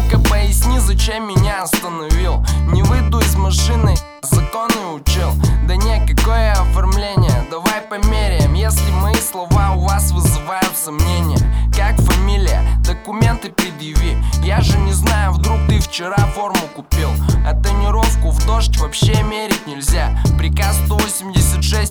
Ну-ка поясни, зачем меня остановил? Не выйду из машины, законы учил. Да не, какое оформление, давай померяем. Если мои слова у вас вызывают сомнения. Как фамилия, документы предъяви. Я же не знаю, вдруг ты вчера форму купил. А тонировку в дождь вообще мерить нельзя. Приказ 186.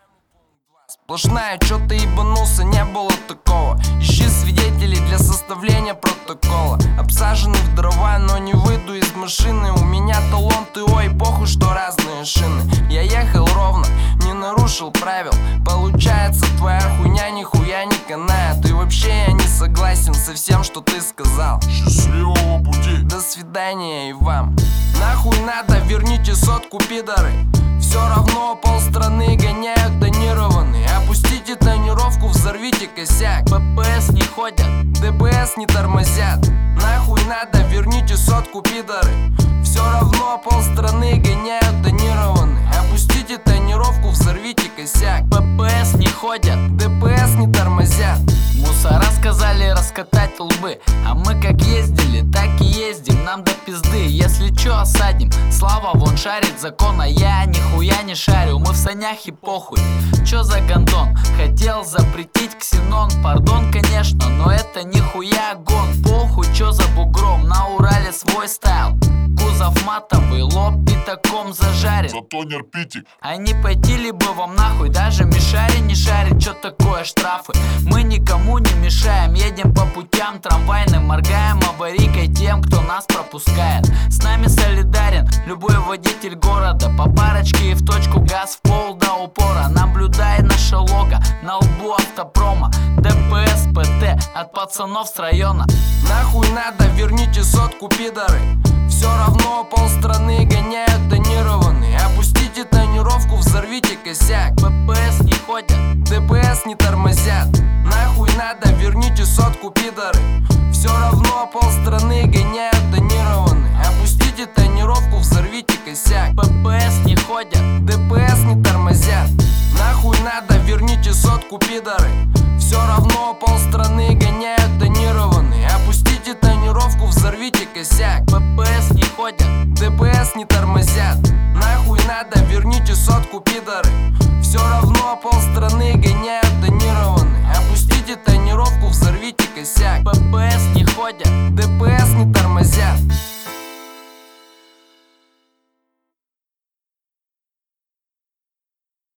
Сплошная, чё ты ебанулся, не было такого. Ищи свидетелей для составления протокола. Обсаженный в дрова, но не выйду из машины. У меня талон ТО и похуй, что разные шины. Я ехал ровно, не нарушил правил. Получается, твоя хуйня нихуя не канает. И вообще я не согласен со всем, что ты сказал. Счастливого пути. До свидания и вам. Нахуй надо, верните сотку, пидоры. Все равно полстраны гоняют тонированные. Опустите тонировку, взорвите косяк. ППС не ходят, ДПС не тормозят. Нахуй надо, верните сотку, пидоры. Все равно полстраны гоняют тонированные. Опустите тонировку, взорвите косяк. ППС не ходят, ДПС не тормозят. Мусора сказали раскатать лбы, а мы как ездили, так и ездим, нам до пизды. Если чё, осадим, Слава вон шарит закон, а я нихуя не шарю. Мы в санях и похуй, чё за гандон? Хотел запретить ксенон, пардон, конечно, но это нихуя гон. Похуй, чё за бугром, на Урале свой стайл. Кузов матовый, лоб пятаком зажарен. Зато не рпите. А не пойти ли бы вам нахуй, даже Мишари не шарит, чё такое штрафы. Мы никому не мешаем, едем по путям трамвайным, моргаем аварийкой тем, кто нас пропускает. С нами солидарен любой водитель города, по парочке и в точку, газ в пол до упора. Наблюдай наше лого на лбу автопрома, ДПС, ПТ от пацанов с района. Нахуй надо, верните сотку, пидоры. Все равно полстраны гоняют тонированные. Опустите тонировку, взорвите косяк. ППС не ходят, ДПС не тормозят. Нахуй надо, верните сотку, пидоры. Все равно полстраны гоняют тонированные. Опустите тонировку, взорвите косяк. ППС не ходят, ДПС не тормозят. Нахуй надо, верните сотку, пидоры. Все равно полстраны гоняют тонированные. Опустите тонировку, взорвите косяк. ППС не ходят, ДПС не тормозят. Нахуй надо, верните сотку, пидоры. Все равно полстраны гоняют тонированные. Опустите тонировку, взорвите косяк. ППС не ходят, ДПС не тормозят.